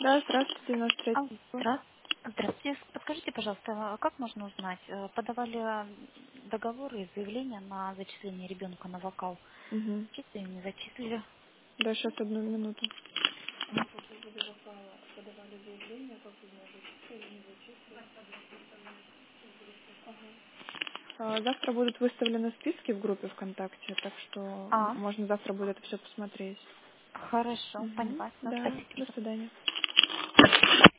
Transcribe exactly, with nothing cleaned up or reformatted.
Да, здравствуйте, девяносто А, третий. здра- Здравствуйте. Подскажите, пожалуйста, а как можно узнать, э, подавали а, договоры и заявления на зачисление ребенка на вокал? Угу. Чисто им не зачислили. Да, сейчас одну минуту. А, Завтра будут выставлены списки в группе ВКонтакте, так что А, можно завтра будет это все посмотреть. хорошо, Угу. поняла. Всё, Да, спасибо. до свидания.